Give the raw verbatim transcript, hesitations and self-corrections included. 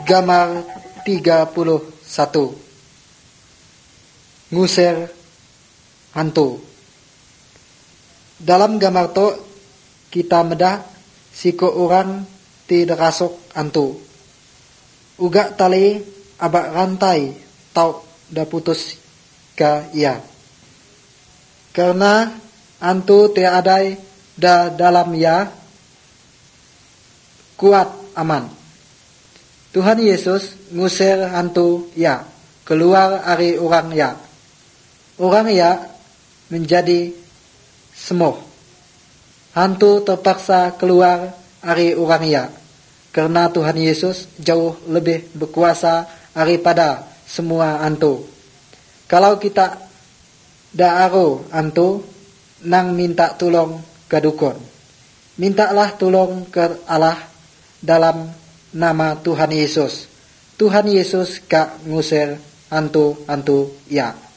Gambar tiga puluh satu. Ngusir hantu. Dalam gambar to kita medah siko orang ti derasuk hantu. Uga tali abak rantai tau da putus ka ia. Karena hantu ti adai da dalam ia kuat aman. Tuhan Yesus ngusir hantu ya, keluar dari orang ya. Orang ya menjadi sembuh. Hantu terpaksa keluar dari orang ya, karena Tuhan Yesus jauh lebih berkuasa daripada semua hantu. Kalau kita daaro hantu, nang minta tolong ke dukun. Mintalah tolong ke Allah dalam nama Tuhan Yesus. Tuhan Yesus gak ngusir hantu-hantu ya.